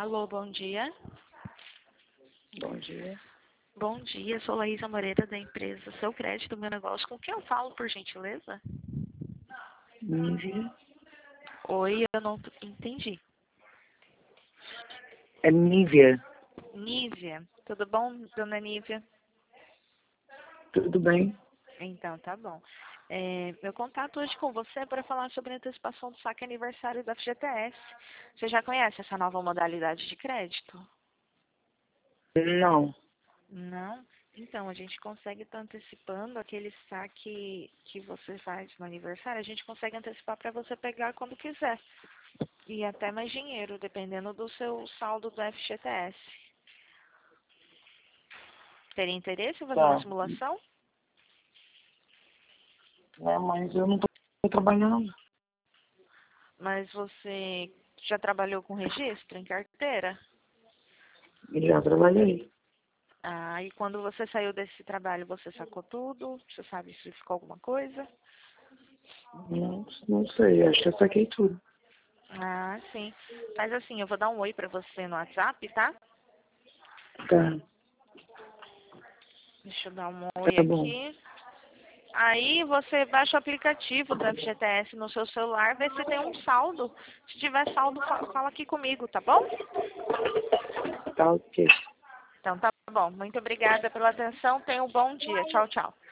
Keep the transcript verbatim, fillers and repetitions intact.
Alô, bom dia. Bom dia. Bom dia, sou Laísa Moreira da empresa Seu Crédito, meu negócio. Com quem eu falo, por gentileza? Nívia. Oi, eu não entendi. É Nívia. Nívia, tudo bom, dona Nívia? Tudo bem? Então, tá bom. É, meu contato hoje com você é para falar sobre a antecipação do saque aniversário da F G T S. Você já conhece essa nova modalidade de crédito? Não. Não? Então, a gente consegue estar antecipando aquele saque que você faz no aniversário, a gente consegue antecipar para você pegar quando quiser. E até mais dinheiro, dependendo do seu saldo do F G T S. Teria interesse em fazer uma Tá. simulação? É, mas eu não tô trabalhando. Mas você já trabalhou com registro em carteira? Já trabalhei. Ah, e quando você saiu desse trabalho, você sacou tudo? Você sabe se ficou alguma coisa? Não, não sei, acho que eu saquei tudo. Ah, sim. Mas assim, eu vou dar um oi pra você no WhatsApp, tá? Tá, Deixa eu dar um oi tá bom. aqui. Aí você baixa o aplicativo do F G T S no seu celular, vê se tem um saldo. Se tiver saldo, fa- fala aqui comigo, tá bom? Tá ok. Então tá bom. Muito obrigada pela atenção. Tenha um bom dia. Tchau, tchau.